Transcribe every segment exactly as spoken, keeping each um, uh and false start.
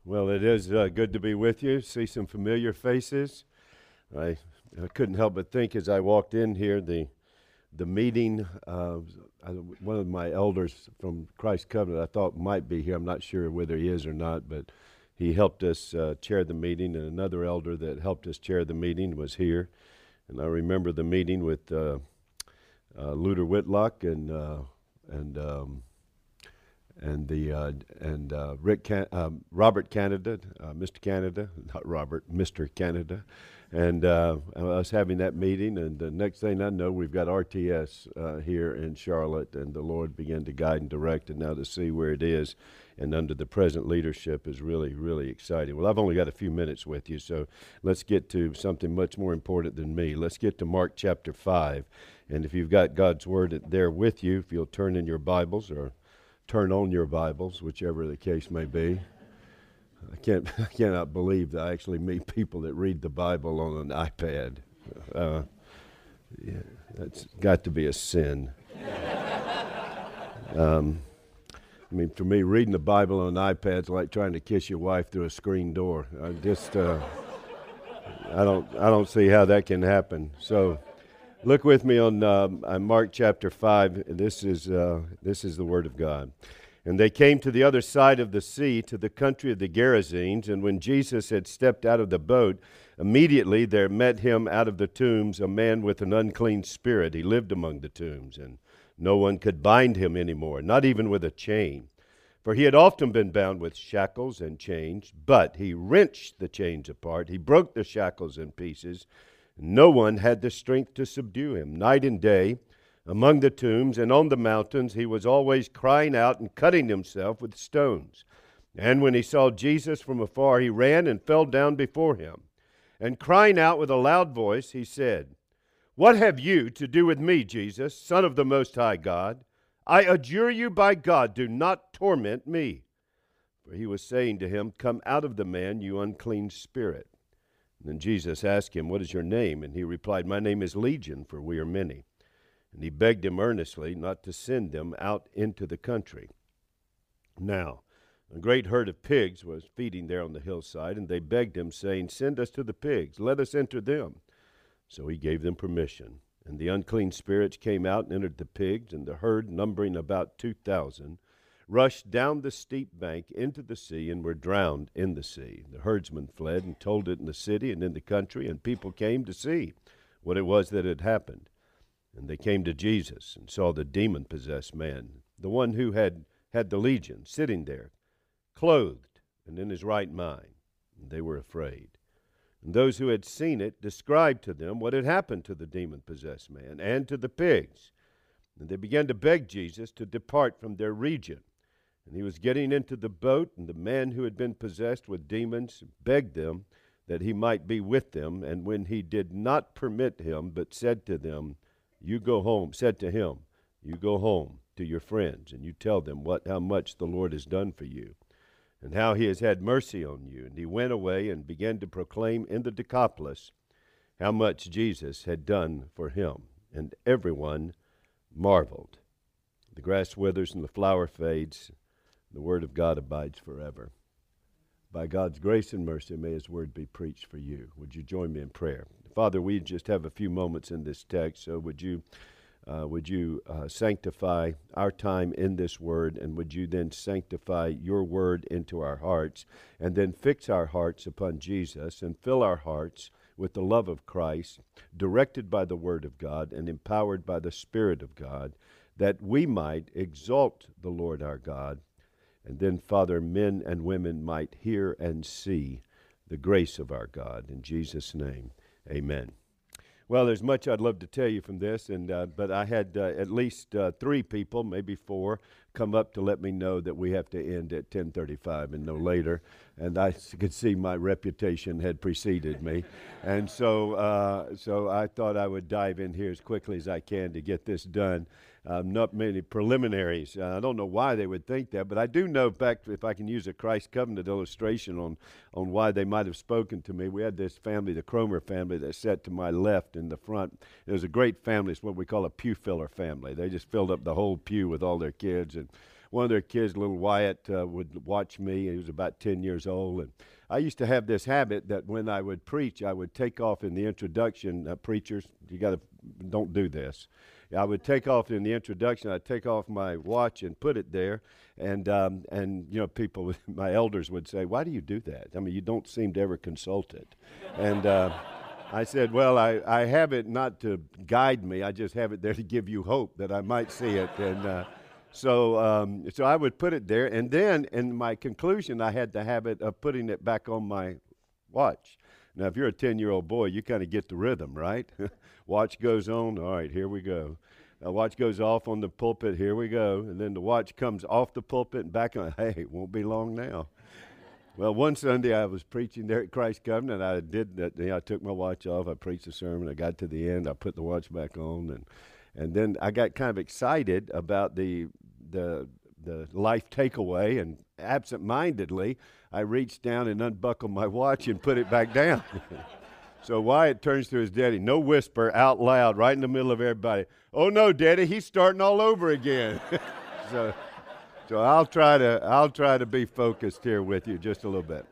Well, it is uh, good to be with you, see some familiar faces. I, I couldn't help but think as I walked in here, the the meeting, uh, I, one of my elders from Christ Covenant I thought might be here. I'm not sure whether he is or not, but he helped us uh, chair the meeting, and another elder that helped us chair the meeting was here. And I remember the meeting with uh, uh, Luder Whitlock and uh, and um, and the uh, and uh, Rick Can- um, Robert Canada, uh, Mister Canada, not Robert, Mister Canada, and uh, us having that meeting. And the next thing I know, we've got R T S uh, here in Charlotte, and the Lord began to guide and direct, and now to see where it is, and under the present leadership is really, really exciting. Well, I've only got a few minutes with you, so let's get to something much more important than me. Let's get to Mark chapter five, and if you've got God's Word there with you, if you'll turn in your Bibles or turn on your Bibles, whichever the case may be. I can't, I cannot believe that I actually meet people that read the Bible on an iPad. Uh, yeah, that's got to be a sin. Um, I mean, for me, reading the Bible on an iPad is like trying to kiss your wife through a screen door. I just, uh, I don't, I don't see how that can happen. So, look with me on, uh, on Mark chapter five. This is uh, this is the Word of God. And they came to the other side of the sea, to the country of the Gerasenes. And when Jesus had stepped out of the boat, immediately there met him out of the tombs a man with an unclean spirit. He lived among the tombs, and no one could bind him anymore, not even with a chain. For he had often been bound with shackles and chains, but he wrenched the chains apart. He broke the shackles in pieces. No one had the strength to subdue him. Night and day, among the tombs and on the mountains, he was always crying out and cutting himself with stones. And when he saw Jesus from afar, he ran and fell down before him. And crying out with a loud voice, he said, "What have you to do with me, Jesus, Son of the Most High God? I adjure you by God, do not torment me." For he was saying to him, "Come out of the man, you unclean spirit." Then Jesus asked him, "What is your name?" And he replied, "My name is Legion, for we are many." And he begged him earnestly not to send them out into the country. Now, a great herd of pigs was feeding there on the hillside, and they begged him, saying, "Send us to the pigs, let us enter them." So he gave them permission. And the unclean spirits came out and entered the pigs, and the herd, numbering about two thousand, rushed down the steep bank into the sea and were drowned in the sea. The herdsmen fled and told it in the city and in the country, and people came to see what it was that had happened. And they came to Jesus and saw the demon-possessed man, the one who had had the legion, sitting there, clothed and in his right mind. And they were afraid. And those who had seen it described to them what had happened to the demon-possessed man and to the pigs. And they began to beg Jesus to depart from their region. And he was getting into the boat, and the man who had been possessed with demons begged them that he might be with them. And when he did not permit him, but said to them, "You go home," said to him, "You go home to your friends, and you tell them what how much the Lord has done for you, and how he has had mercy on you." And he went away and began to proclaim in the Decapolis how much Jesus had done for him. And everyone marveled. The grass withers and the flower fades. The word of God abides forever. By God's grace and mercy, may his word be preached for you. Would you join me in prayer? Father, we just have a few moments in this text, so would you uh, would you uh, sanctify our time in this word, and would you then sanctify your word into our hearts, and then fix our hearts upon Jesus, and fill our hearts with the love of Christ, directed by the word of God, and empowered by the Spirit of God, that we might exalt the Lord our God, and then, Father, men and women might hear and see the grace of our God. In Jesus' name, amen. Well, there's much I'd love to tell you from this, and uh, but I had uh, at least uh, three people, maybe four, come up to let me know that we have to end at ten thirty-five and no later. And I could see my reputation had preceded me. And so uh, so I thought I would dive in here as quickly as I can to get this done. Um, not many preliminaries. Uh, I don't know why they would think that, but I do know, back if I can use a Christ Covenant illustration on, on why they might have spoken to me. We had this family, the Cromer family, that sat to my left in the front. It was a great family. It's what we call a pew filler family. They just filled up the whole pew with all their kids, and one of their kids, little Wyatt, uh, would watch me. He was about ten years old, and I used to have this habit that when I would preach, I would take off in the introduction. Uh, preachers, you got to don't do this. I would take off in the introduction. I'd take off my watch and put it there, and um, and you know, people, my elders would say, "Why do you do that? I mean, you don't seem to ever consult it." And uh, I said, "Well, I, I have it not to guide me. I just have it there to give you hope that I might see it." And uh, so um, so I would put it there, and then in my conclusion, I had the habit of putting it back on my watch. Now, if you're a ten-year-old boy, you kind of get the rhythm, right? Watch goes on. All right, here we go. Uh, watch goes off on the pulpit. Here we go. And then the watch comes off the pulpit and back on. Hey, it won't be long now. Well, one Sunday I was preaching there at Christ Covenant. I did that. You know, I took my watch off. I preached the sermon. I got to the end. I put the watch back on, and and then I got kind of excited about the the the life takeaway, and absent-mindedly, I reached down and unbuckled my watch and put it back down. So Wyatt turns to his daddy, no whisper, out loud, right in the middle of everybody. "Oh no, Daddy, he's starting all over again." so, so I'll try to I'll try to be focused here with you just a little bit.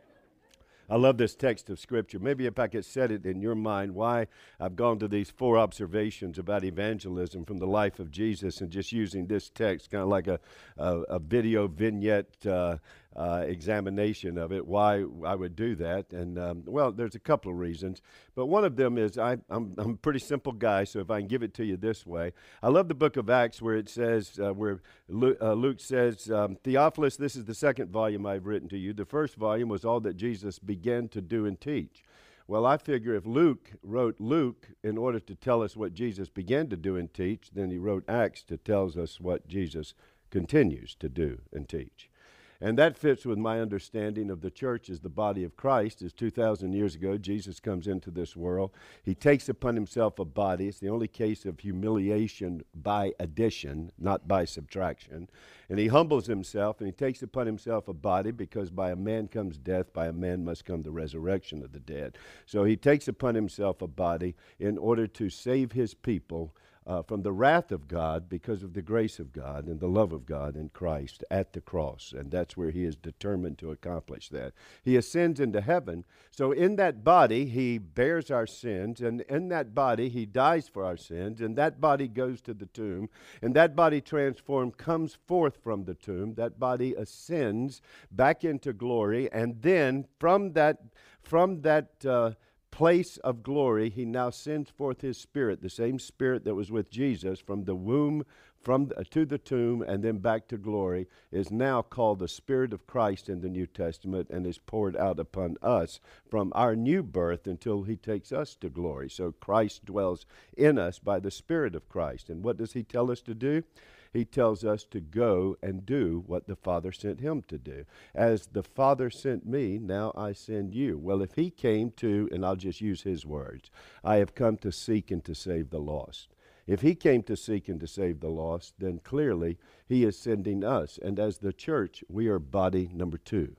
I love this text of Scripture. Maybe if I could set it in your mind why I've gone to these four observations about evangelism from the life of Jesus, and just using this text kind of like a, a, a video vignette uh, uh, examination of it, why I would do that. And, um, well, there's a couple of reasons. But one of them is I, I'm, I'm a pretty simple guy, so if I can give it to you this way. I love the book of Acts where it says, uh, where Luke, uh, Luke says, um, Theophilus, this is the second volume I've written to you. The first volume was all that Jesus began to do and teach. Well, I figure if Luke wrote Luke in order to tell us what Jesus began to do and teach, then he wrote Acts to tell us what Jesus continues to do and teach. And that fits with my understanding of the church as the body of Christ. As two thousand years ago, Jesus comes into this world. He takes upon himself a body. It's the only case of humiliation by addition, not by subtraction. And he humbles himself, and he takes upon himself a body, because by a man comes death, by a man must come the resurrection of the dead. So he takes upon himself a body in order to save his people Uh, from the wrath of God, because of the grace of God and the love of God in Christ at the cross. And that's where he is determined to accomplish that. He ascends into heaven. So in that body, he bears our sins. And in that body, he dies for our sins. And that body goes to the tomb. And that body transformed comes forth from the tomb. That body ascends back into glory. And then from that, from that, uh, place of glory, he now sends forth his Spirit, the same Spirit that was with Jesus from the womb from the, to the tomb and then back to glory, is now called the Spirit of Christ in the New Testament, and is poured out upon us from our new birth until he takes us to glory. So Christ dwells in us by the Spirit of Christ. And what does he tell us to do? He tells us to go and do what the Father sent him to do. As the Father sent me, now I send you. Well, if he came to, and I'll just use his words, I have come to seek and to save the lost. If he came to seek and to save the lost, then clearly he is sending us. And as the church, we are body number two.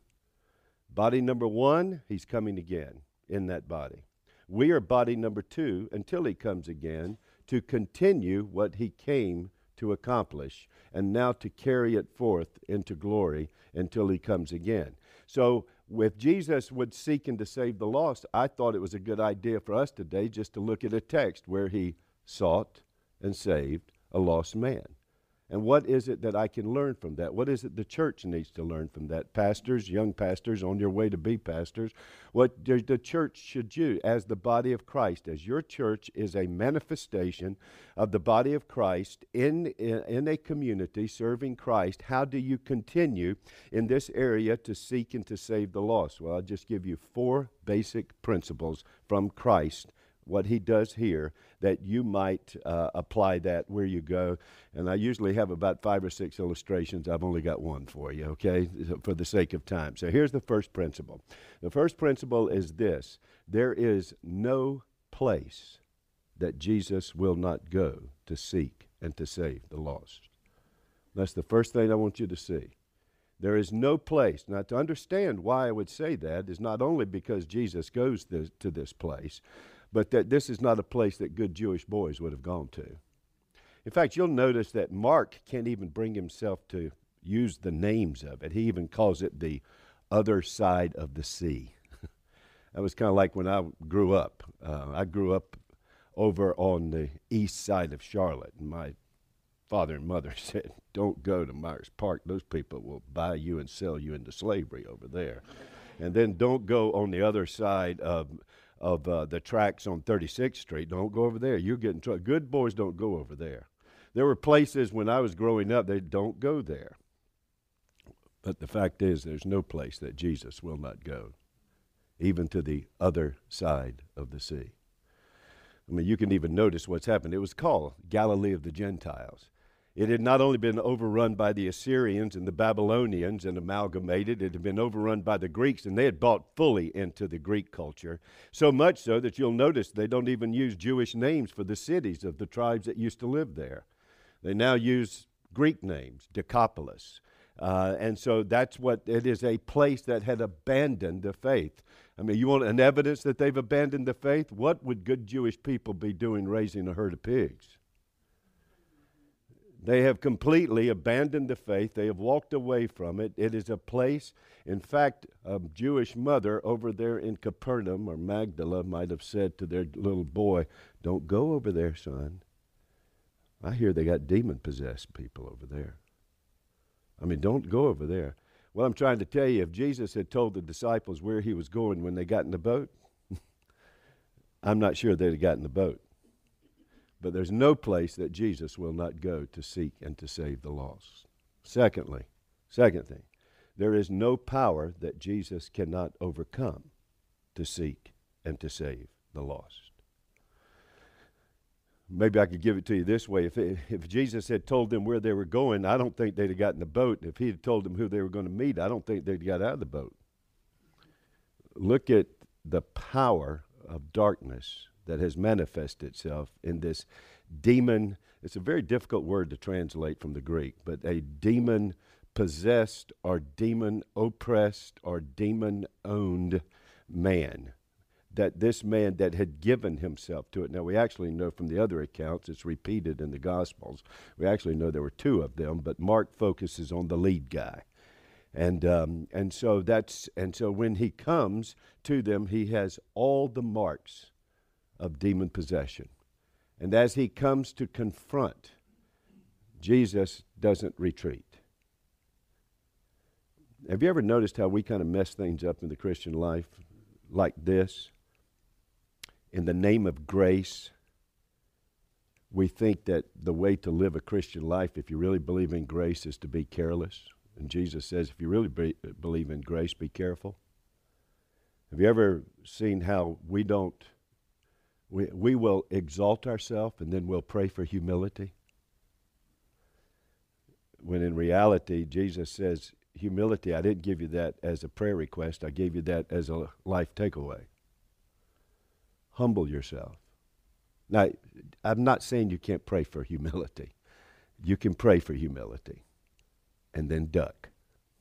Body number one, he's coming again in that body. We are body number two until he comes again to continue what he came to accomplish, and now to carry it forth into glory until he comes again. So if Jesus would seek and to save the lost, I thought it was a good idea for us today just to look at a text where he sought and saved a lost man. And what is it that I can learn from that? What is it the church needs to learn from that? Pastors, young pastors on your way to be pastors, what the church should do as the body of Christ, as your church is a manifestation of the body of Christ in, in, in a community serving Christ, how do you continue in this area to seek and to save the lost? Well, I'll just give you four basic principles from Christ, what he does here, that you might uh, apply that where you go. And I usually have about five or six illustrations. I've only got one for you, okay, for the sake of time. So here's the first principle. The first principle is this: there is no place that Jesus will not go to seek and to save the lost. That's the first thing I want you to see. There is no place. Now, to understand why I would say that is not only because Jesus goes this, to this place, but that this is not a place that good Jewish boys would have gone to. In fact, you'll notice that Mark can't even bring himself to use the names of it. He even calls it the other side of the sea. That was kind of like when I grew up. Uh, I grew up over on the east side of Charlotte, and my father and mother said, don't go to Myers Park. Those people will buy you and sell you into slavery over there. And then don't go on the other side of of uh, the tracks on thirty-sixth Street. Don't go over there. You're getting trouble. Good boys don't go over there. There were places when I was growing up, they don't go there. But the fact is, there's no place that Jesus will not go, even to the other side of the sea. I mean, you can even notice what's happened. It was called Galilee of the Gentiles. It had not only been overrun by the Assyrians and the Babylonians and amalgamated, it had been overrun by the Greeks, and they had bought fully into the Greek culture. So much so that you'll notice they don't even use Jewish names for the cities of the tribes that used to live there. They now use Greek names, Decapolis. Uh, and so that's what, it is a place that had abandoned the faith. I mean, you want an evidence that they've abandoned the faith? What would good Jewish people be doing raising a herd of pigs? They have completely abandoned the faith. They have walked away from it. It is a place, in fact, a Jewish mother over there in Capernaum or Magdala might have said to their little boy, don't go over there, son. I hear they got demon-possessed people over there. I mean, don't go over there. Well, I'm trying to tell you, if Jesus had told the disciples where he was going when they got in the boat, I'm not sure they'd have got in the boat. But there's no place that Jesus will not go to seek and to save the lost. Secondly, second thing, there is no power that Jesus cannot overcome to seek and to save the lost. Maybe I could give it to you this way. If, it, if Jesus had told them where they were going, I don't think they'd have got in the boat. If he had told them who they were going to meet, I don't think they'd got out of the boat. Look at the power of darkness that has manifested itself in this demon. It's a very difficult word to translate from the Greek, but a demon-possessed or demon-oppressed or demon-owned man. That this man that had given himself to it. Now, we actually know from the other accounts, it's repeated in the Gospels. We actually know there were two of them, but Mark focuses on the lead guy. And um, and so that's and so when he comes to them, he has all the marks of demon possession. And as he comes to confront, Jesus doesn't retreat. Have you ever noticed how we kind of mess things up in the Christian life like this? In the name of grace, we think that the way to live a Christian life, if you really believe in grace, is to be careless. And Jesus says, if you really be, believe in grace, be careful. Have you ever seen how we don't, we, we will exalt ourselves and then we'll pray for humility? When in reality, Jesus says, humility, I didn't give you that as a prayer request. I gave you that as a life takeaway. Humble yourself. Now, I'm not saying you can't pray for humility. You can pray for humility and then duck.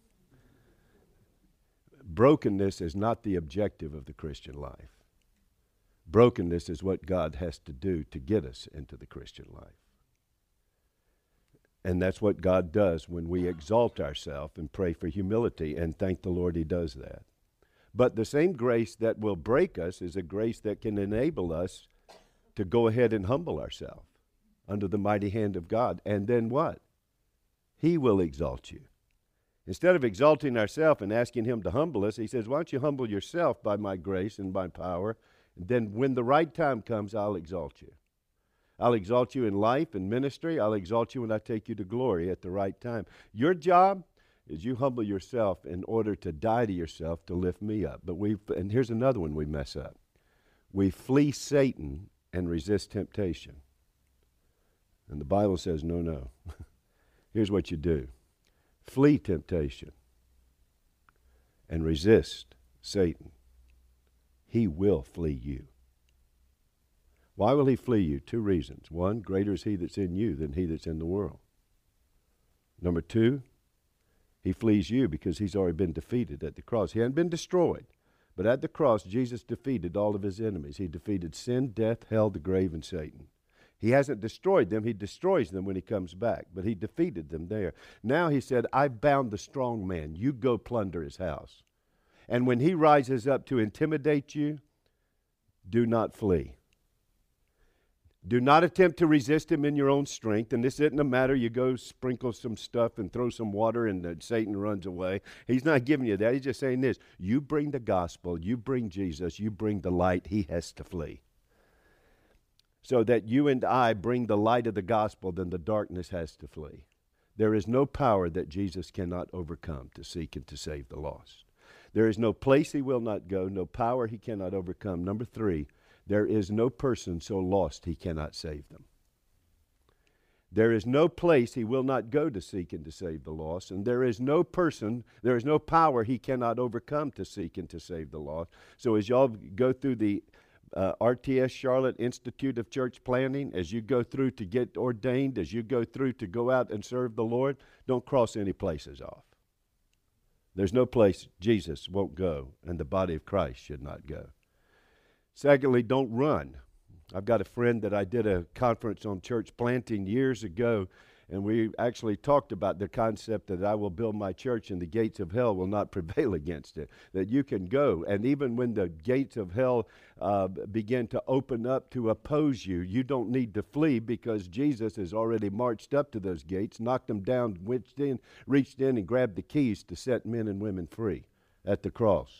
Brokenness is not the objective of the Christian life. Brokenness is what God has to do to get us into the Christian life. And that's what God does when we exalt ourselves and pray for humility, and thank the Lord he does that. But the same grace that will break us is a grace that can enable us to go ahead and humble ourselves under the mighty hand of God. And then what? He will exalt you. Instead of exalting ourselves and asking him to humble us, he says, why don't you humble yourself by my grace and my power, and then when the right time comes, I'll exalt you. I'll exalt you in life and ministry. I'll exalt you when I take you to glory at the right time. Your job is you humble yourself in order to die to yourself to lift me up. But we, and here's another one we mess up. We flee Satan and resist temptation. And the Bible says, no, no. Here's what you do. Flee temptation and resist Satan. He will flee you. Why will he flee you? Two reasons. One, greater is he that's in you than he that's in the world. Number two, he flees you because he's already been defeated at the cross. He hadn't been destroyed, but at the cross, Jesus defeated all of his enemies. He defeated sin, death, hell, the grave, and Satan. He hasn't destroyed them. He destroys them when he comes back, but he defeated them there. Now he said, I bound the strong man. You go plunder his house. And when he rises up to intimidate you, do not flee. Do not attempt to resist him in your own strength. And this isn't a matter you go sprinkle some stuff and throw some water and uh, Satan runs away. He's not giving you that. He's just saying this. You bring the gospel. You bring Jesus. You bring the light. He has to flee. So that you and I bring the light of the gospel, then the darkness has to flee. There is no power that Jesus cannot overcome to seek and to save the lost. There is no place he will not go, no power he cannot overcome. Number three, there is no person so lost he cannot save them. There is no place he will not go to seek and to save the lost, and there is no person, there is no power he cannot overcome to seek and to save the lost. So as y'all go through the Uh, R T S Charlotte Institute of Church Planning, as you go through to get ordained, as you go through to go out and serve the Lord, don't cross any places off. There's no place Jesus won't go, and the body of Christ should not go. Secondly, don't run. I've got a friend that I did a conference on church planting years ago, and we actually talked about the concept that I will build my church and the gates of hell will not prevail against it. That you can go, and even when the gates of hell uh, begin to open up to oppose you, you don't need to flee because Jesus has already marched up to those gates, knocked them down, reached in, reached in and grabbed the keys to set men and women free at the cross.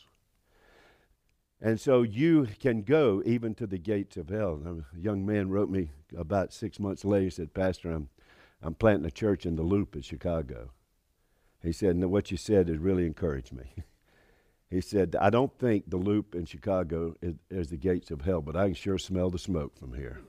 And so you can go even to the gates of hell. A young man wrote me about six months later, he said, Pastor, I'm I'm planting a church in the Loop in Chicago. He said, no, what you said has really encouraged me. He said, I don't think the Loop in Chicago is, is the gates of hell, but I can sure smell the smoke from here.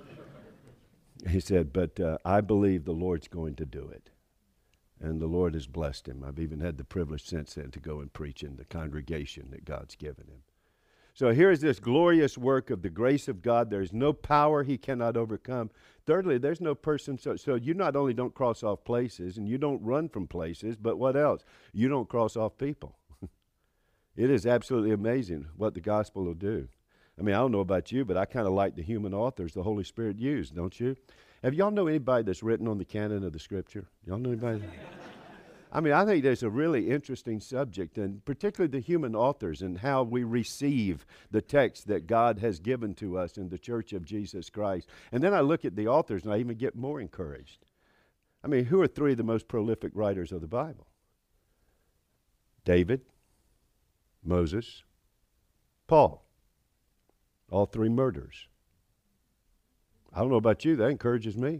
He said, but uh, I believe the Lord's going to do it. And the Lord has blessed him. I've even had the privilege since then to go and preach in the congregation that God's given him. So here's this glorious work of the grace of God. There's no power he cannot overcome. Thirdly, there's no person. So, so you not only don't cross off places and you don't run from places, but what else? You don't cross off people. It is absolutely amazing what the gospel will do. I mean, I don't know about you, but I kind of like the human authors the Holy Spirit used, don't you? Have y'all know anybody that's written on the canon of the Scripture? Y'all know anybody? I mean, I think there's a really interesting subject, and particularly the human authors and how we receive the text that God has given to us in the Church of Jesus Christ. And then I look at the authors and I even get more encouraged. I mean, who are three of the most prolific writers of the Bible? David, Moses, Paul. All three murderers. I don't know about you, that encourages me.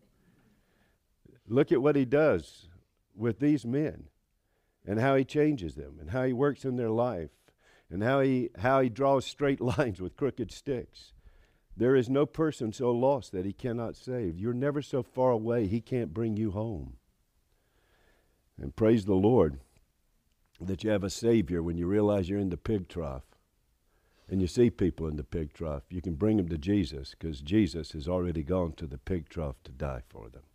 Look at what he does with these men and how he changes them and how he works in their life and how he how he draws straight lines with crooked sticks. There is no person so lost that he cannot save. You're never so far away he can't bring you home. And praise the Lord that you have a Savior when you realize you're in the pig trough and you see people in the pig trough. You can bring them to Jesus because Jesus has already gone to the pig trough to die for them.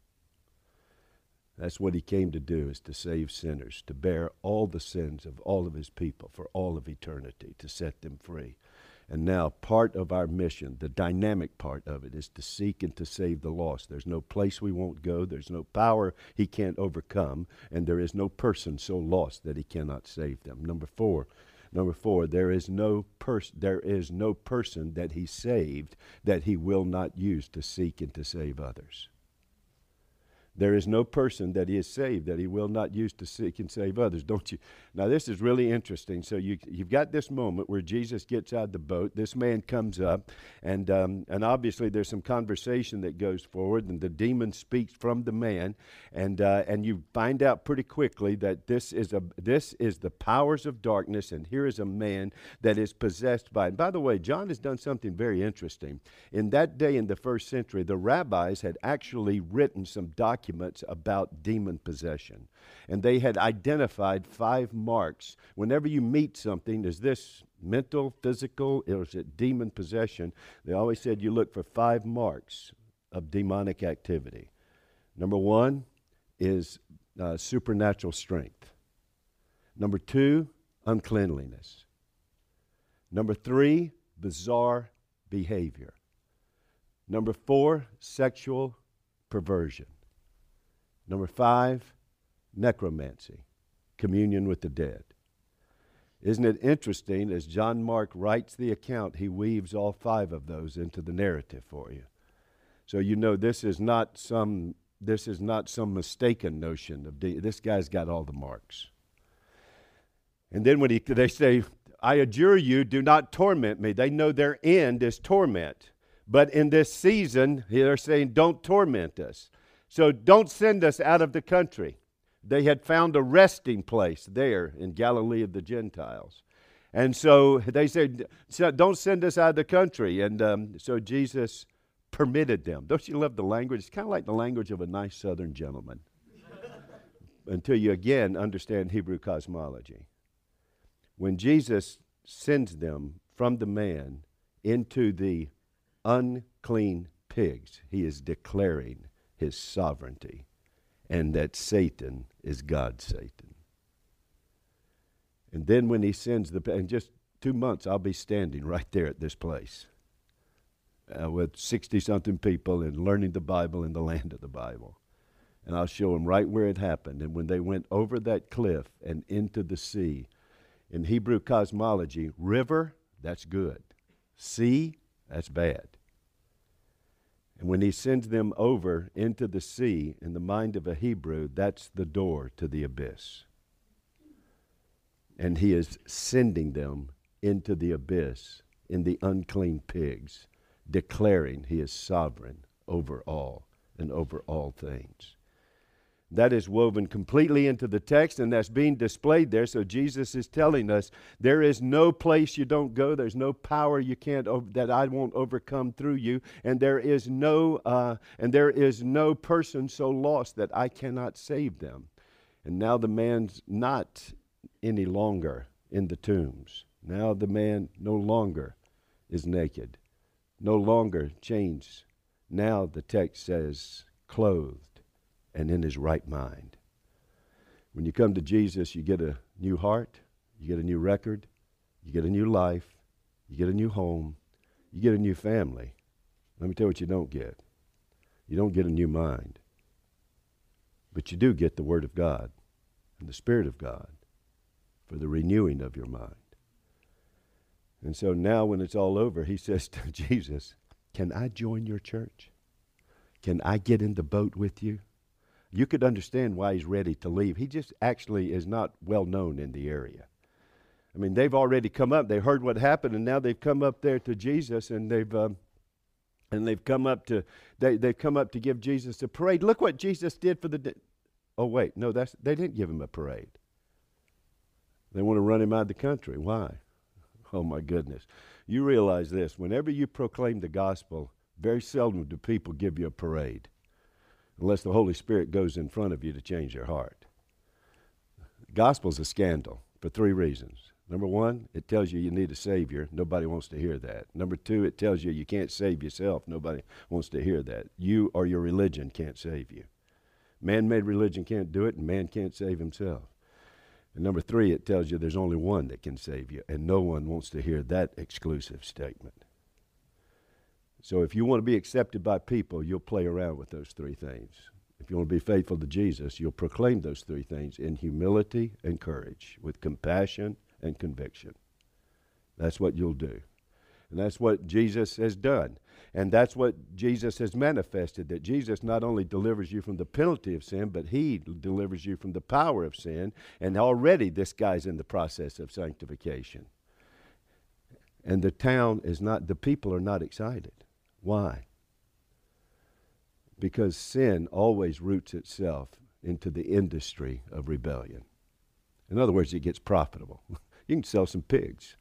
That's what he came to do, is to save sinners, to bear all the sins of all of his people for all of eternity, to set them free. And now part of our mission, the dynamic part of it, is to seek and to save the lost. There's no place we won't go. There's no power he can't overcome. And there is no person so lost that he cannot save them. Number four, number four, there is no pers- there is no person that he saved that he will not use to seek and to save others. There is no person that he has saved that he will not use to seek and save others, don't you? Now, this is really interesting. So you, you've got this moment where Jesus gets out of the boat. This man comes up, and um, and obviously there's some conversation that goes forward, and the demon speaks from the man, and uh, and you find out pretty quickly that this is a this is the powers of darkness, and here is a man that is possessed by it. And by the way, John has done something very interesting. In that day, in the first century, the rabbis had actually written some documents documents about demon possession. And they had identified five marks. Whenever you meet something, is this mental, physical, or is it demon possession? They always said you look for five marks of demonic activity. Number one is uh, supernatural strength. Number two, uncleanliness. Number three, bizarre behavior. Number four, sexual perversion. Number five, necromancy, communion with the dead. Isn't it interesting, as John Mark writes the account, he weaves all five of those into the narrative for you. So you know this is not some this is not some mistaken notion of de- this guy's got all the marks. And then when he, they say, I adjure you, do not torment me. They know their end is torment. But in this season, they're saying, don't torment us. So don't send us out of the country. They had found a resting place there in Galilee of the Gentiles. And so they said, don't send us out of the country. And um, so Jesus permitted them. Don't you love the language? It's kind of like the language of a nice Southern gentleman. Until you again understand Hebrew cosmology. When Jesus sends them from the man into the unclean pigs, he is declaring his sovereignty and that Satan is God's Satan. And then when he sends the, in just two months, I'll be standing right there at this place uh, with sixty-something people and learning the Bible in the land of the Bible. And I'll show them right where it happened. And when they went over that cliff and into the sea, in Hebrew cosmology, river, that's good. Sea, that's bad. And when he sends them over into the sea, in the mind of a Hebrew, that's the door to the abyss. And he is sending them into the abyss in the unclean pigs, declaring he is sovereign over all and over all things. That is woven completely into the text, and that's being displayed there. So Jesus is telling us there is no place you don't go. There's no power you can't that I won't overcome through you, and there is no uh, and there is no person so lost that I cannot save them. And now the man's not any longer in the tombs. Now the man no longer is naked, no longer changed. Now the text says clothed and in his right mind. When you come to Jesus, you get a new heart, you get a new record, you get a new life, you get a new home, you get a new family. Let me tell you what you don't get. You don't get a new mind. But you do get the Word of God and the Spirit of God for the renewing of your mind. And so now when it's all over, he says to Jesus, can I join your church? Can I get in the boat with you? You could understand why he's ready to leave. He just actually is not well known in the area. I mean, they've already come up. They heard what happened, and now they've come up there to Jesus, and they've um, and they've come up to they they've come up to give Jesus a parade. Look what Jesus did for the. Di- oh wait, no, that's they didn't give him a parade. They want to run him out of the country. Why? Oh my goodness! You realize this: whenever you proclaim the gospel, very seldom do people give you a parade, unless the Holy Spirit goes in front of you to change your heart. The gospel's a scandal for three reasons. Number one, it tells you you need a Savior. Nobody wants to hear that. Number two, it tells you you can't save yourself. Nobody wants to hear that. You or your religion can't save you. Man-made religion can't do it, and man can't save himself. And number three, it tells you there's only one that can save you, and no one wants to hear that exclusive statement. So if you want to be accepted by people, you'll play around with those three things. If you want to be faithful to Jesus, you'll proclaim those three things in humility and courage, with compassion and conviction. That's what you'll do. And that's what Jesus has done. And that's what Jesus has manifested, that Jesus not only delivers you from the penalty of sin, but he delivers you from the power of sin. And already this guy's in the process of sanctification. And the town is not, the people are not excited. Why? Because sin always roots itself into the industry of rebellion. In other words, it gets profitable. You can sell some pigs.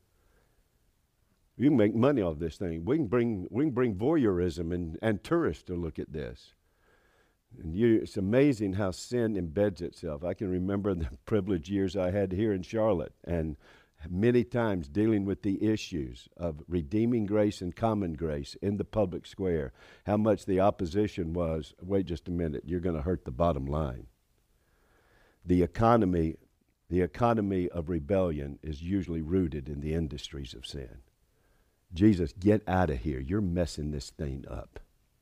You can make money off this thing. We can bring we can bring voyeurism and, and tourists to look at this. And you, it's amazing how sin embeds itself. I can remember the privileged years I had here in Charlotte, and many times dealing with the issues of redeeming grace and common grace in the public square, how much the opposition was, wait just a minute, you're going to hurt the bottom line. The economy, the economy of rebellion is usually rooted in the industries of sin. Jesus, get out of here. You're messing this thing up.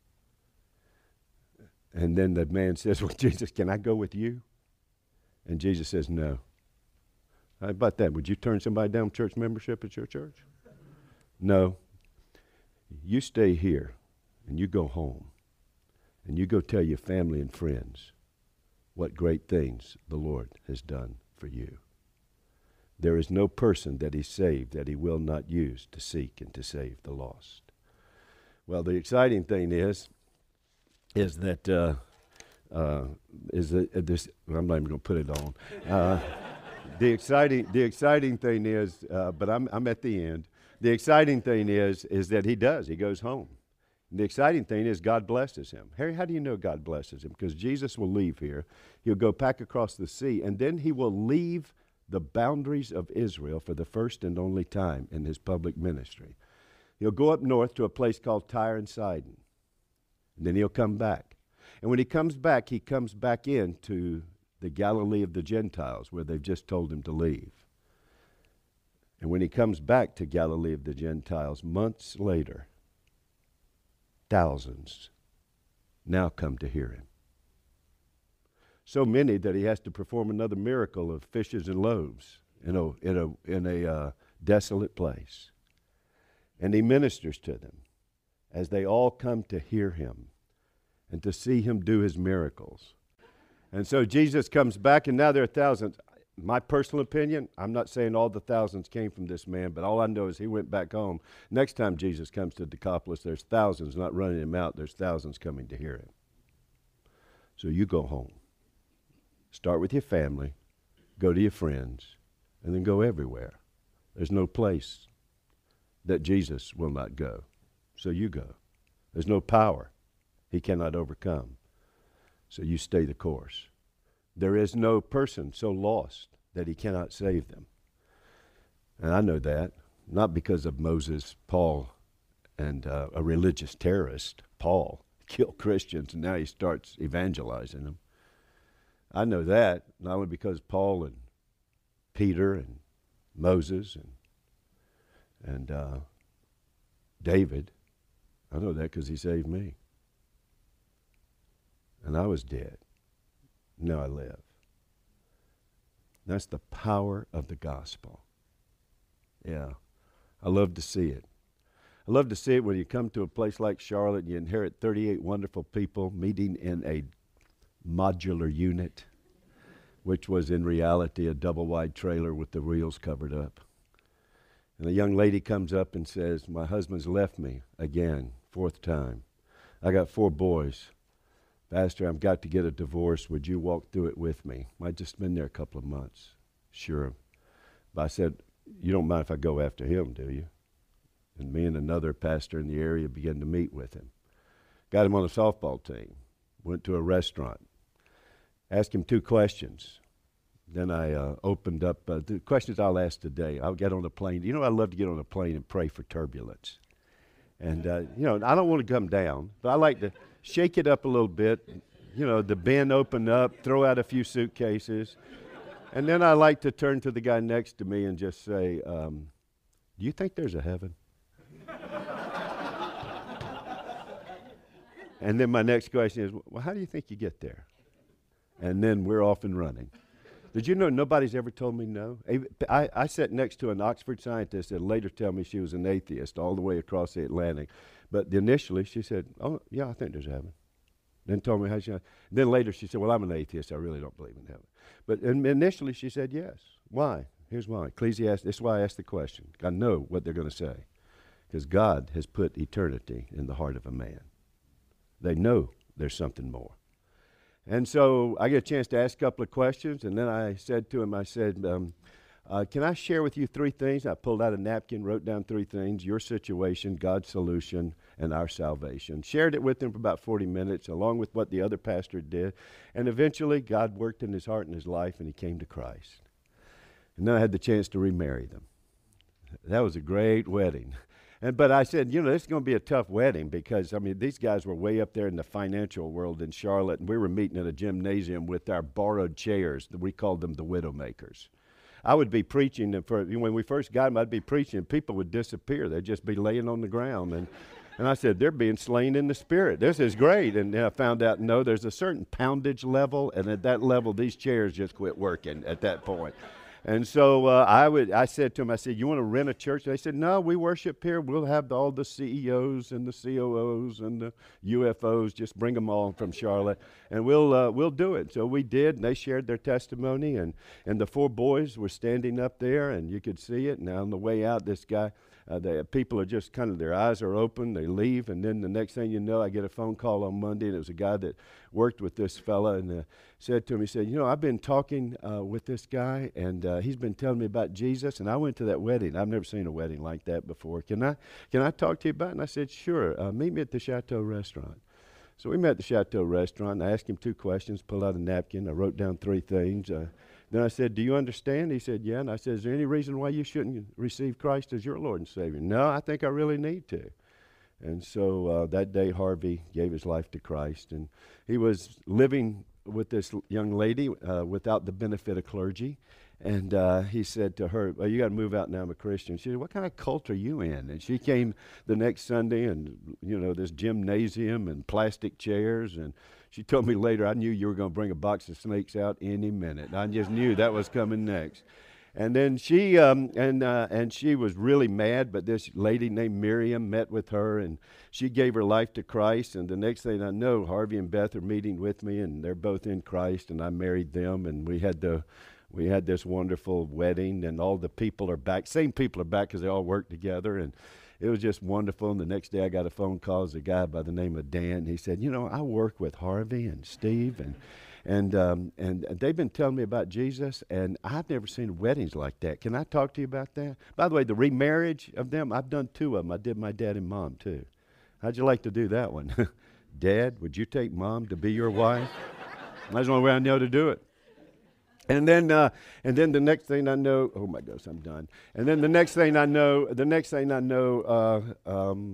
And then the man says, well, Jesus, can I go with you? And Jesus says, no. How about that? Would you turn somebody down church membership at your church? No. You stay here and you go home and you go tell your family and friends what great things the Lord has done for you. There is no person that he saved that he will not use to seek and to save the lost. Well, the exciting thing is, is that, uh, uh, is that uh, this, I'm not even going to put it on. Uh, the exciting, the exciting thing is, uh, but I'm, I'm at the end. The exciting thing is, is that he does. He goes home. And the exciting thing is God blesses him. Harry, how do you know God blesses him? Because Jesus will leave here. He'll go back across the sea, and then he will leave the boundaries of Israel for the first and only time in his public ministry. He'll go up north to a place called Tyre and Sidon. And then he'll come back. And when he comes back, he comes back into the Galilee of the Gentiles, where they've just told him to leave. And when he comes back to Galilee of the Gentiles, months later, thousands now come to hear him. So many that he has to perform another miracle of fishes and loaves in a, in a, in a uh, desolate place. And he ministers to them as they all come to hear him and to see him do his miracles. And so Jesus comes back, and now there are thousands. My personal opinion, I'm not saying all the thousands came from this man, but all I know is he went back home. Next time Jesus comes to Decapolis, there's thousands not running him out. There's thousands coming to hear him. So you go home. Start with your family, go to your friends, and then go everywhere. There's no place that Jesus will not go. So you go. There's no power he cannot overcome. So you stay the course. There is no person so lost that he cannot save them. And I know that, not because of Moses, Paul, and uh, a religious terrorist, Paul, killed Christians, and now he starts evangelizing them. I know that, not only because Paul and Peter and Moses and, and uh, David, I know that because he saved me. And I was dead. Now I live. That's the power of the gospel. Yeah, I love to see it. I love to see it when you come to a place like Charlotte and you inherit thirty-eight wonderful people meeting in a modular unit, which was in reality a double-wide trailer with the wheels covered up. And a young lady comes up and says, my husband's left me again, fourth time. I got four boys. Pastor, I've got to get a divorce. Would you walk through it with me? I'd just been there a couple of months. Sure. But I said, you don't mind if I go after him, do you? And me and another pastor in the area began to meet with him. Got him on a softball team. Went to a restaurant. Asked him two questions. Then I uh, opened up uh, the questions I'll ask today. I'll get on a plane. You know, I love to get on a plane and pray for turbulence. And, uh, you know, I don't want to come down, but I like to shake it up a little bit. You know, the bin open up, throw out a few suitcases. And then I like to turn to the guy next to me and just say, um, do you think there's a heaven? And then my next question is, well, how do you think you get there? And then we're off and running. Did you know nobody's ever told me no? I, I sat next to an Oxford scientist that later tell me she was an atheist all the way across the Atlantic. But initially she said, oh, yeah, I think there's heaven. Then told me how she, then later she said, well, I'm an atheist. I really don't believe in heaven. But in, initially she said yes. Why? Here's why. Ecclesiastes, this is why I asked the question. I know what they're going to say. Because God has put eternity in the heart of a man. They know there's something more. And so I get a chance to ask a couple of questions, and then I said to him, I said, um, uh, can I share with you three things? I pulled out a napkin, wrote down three things: your situation, God's solution, and our salvation. Shared it with him for about forty minutes, along with what the other pastor did. And eventually, God worked in his heart and his life, and he came to Christ. And then I had the chance to remarry them. That was a great wedding. And, but I said, you know, this is going to be a tough wedding because, I mean, these guys were way up there in the financial world in Charlotte, and we were meeting at a gymnasium with our borrowed chairs. We called them the Widowmakers. I would be preaching, and for when we first got them, I'd be preaching, and people would disappear. They'd just be laying on the ground, and and I said, they're being slain in the spirit. This is great. And then I found out, no, there's a certain poundage level, and at that level, these chairs just quit working at that point. And so uh, I would. I said to them, I said, you want to rent a church? They said, no, we worship here. We'll have all the C E Os and the C O Os and the U F Os. Just bring them all from Charlotte, and we'll uh, we'll do it. So we did, and they shared their testimony, and, and the four boys were standing up there, and you could see it. And on the way out, this guy, uh, the people are just kind of, their eyes are open. They leave, and then the next thing you know, I get a phone call on Monday, and it was a guy that worked with this fella, and uh, said to him, he said, you know, I've been talking uh, with this guy, and uh, he's been telling me about Jesus, and I went to that wedding. I've never seen a wedding like that before. Can I can I talk to you about it? And I said, sure. Uh, meet me at the Chateau restaurant. So we met at the Chateau restaurant, and I asked him two questions, pulled out a napkin. I wrote down three things. Uh, then I said, do you understand? He said, yeah. And I said, is there any reason why you shouldn't receive Christ as your Lord and Savior? No, I think I really need to. And so uh, that day, Harvey gave his life to Christ, and he was living with this young lady uh, without the benefit of clergy. And uh, he said to her, well, you got to move out now, I'm a Christian. She said, what kind of cult are you in? And she came the next Sunday, and, you know, this gymnasium and plastic chairs. And she told me later, I knew you were going to bring a box of snakes out any minute. I just knew that was coming next. And then she um, and uh, and she was really mad, but this lady named Miriam met with her, and she gave her life to Christ. And the next thing I know, Harvey and Beth are meeting with me, and they're both in Christ, and I married them, and we had the we had this wonderful wedding, and all the people are back. Same people are back because they all work together, and it was just wonderful. And the next day I got a phone call. It was a guy by the name of Dan. He said, you know, I work with Harvey and Steve, and And um, and they've been telling me about Jesus, and I've never seen weddings like that. Can I talk to you about that? By the way, the remarriage of them, I've done two of them. I did my dad and mom, too. How'd you like to do that one? Dad, would you take mom to be your wife? That's the only way I know to do it. And then, uh, and then the next thing I know, oh my gosh, I'm done. And then the next thing I know, the next thing I know, uh, um,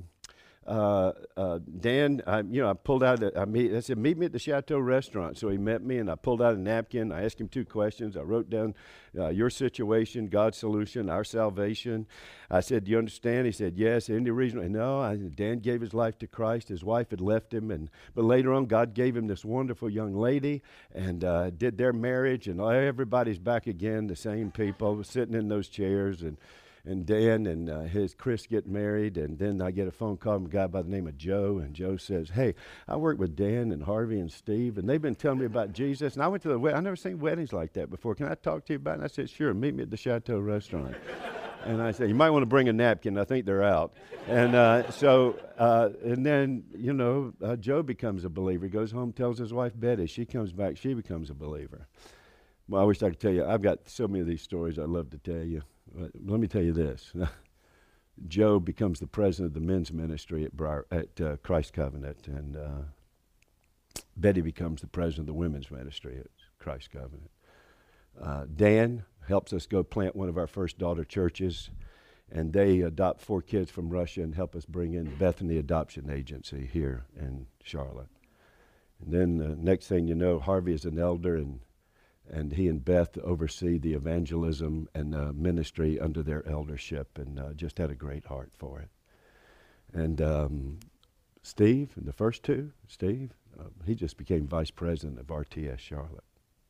Uh, uh, Dan, I, you know, I pulled out, a, I, meet, I said, meet me at the Chateau restaurant. So he met me, and I pulled out a napkin. I asked him two questions. I wrote down uh, your situation, God's solution, our salvation. I said, do you understand? He said, yes. Any reason? No. I, Dan gave his life to Christ. His wife had left him, and but later on, God gave him this wonderful young lady, and uh, did their marriage, and everybody's back again, the same people sitting in those chairs, and And Dan and uh, his Chris get married, and then I get a phone call from a guy by the name of Joe, and Joe says, hey, I work with Dan and Harvey and Steve, and they've been telling me about Jesus, and I went to the wedding. I've never seen weddings like that before. Can I talk to you about it? And I said, sure, meet me at the Chateau restaurant. And I said, you might want to bring a napkin. I think they're out. And uh, so, uh, and then, you know, uh, Joe becomes a believer. He goes home, tells his wife, Betty. She comes back. She becomes a believer. Well, I wish I could tell you. I've got so many of these stories I'd love to tell you. But let me tell you this. Joe becomes the president of the men's ministry at, Briar, at uh, Christ Covenant, and uh, Betty becomes the president of the women's ministry at Christ Covenant. Uh, Dan helps us go plant one of our first daughter churches, and they adopt four kids from Russia and help us bring in Bethany Adoption Agency here in Charlotte. And then the uh, next thing you know, Harvey is an elder, and And he and Beth oversee the evangelism and uh, ministry under their eldership, and uh, just had a great heart for it. And um, Steve, and the first two, Steve, uh, he just became vice president of R T S Charlotte.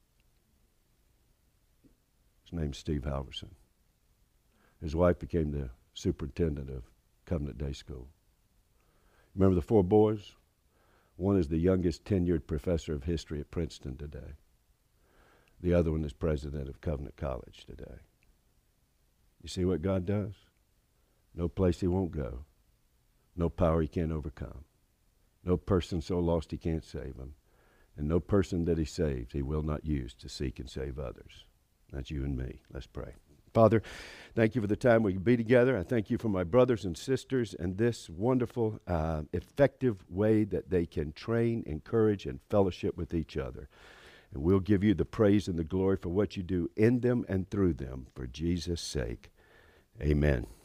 His name's Steve Halverson. His wife became the superintendent of Covenant Day School. Remember the four boys? One is the youngest tenured professor of history at Princeton today. The other one is president of Covenant College today. You see what God does? No place he won't go. No power he can't overcome. No person so lost he can't save him. And no person that he saves he will not use to seek and save others. That's you and me. Let's pray. Father, thank you for the time we can be together. I thank you for my brothers and sisters and this wonderful, uh, effective way that they can train, encourage, and fellowship with each other. And we'll give you the praise and the glory for what you do in them and through them. For Jesus' sake, amen.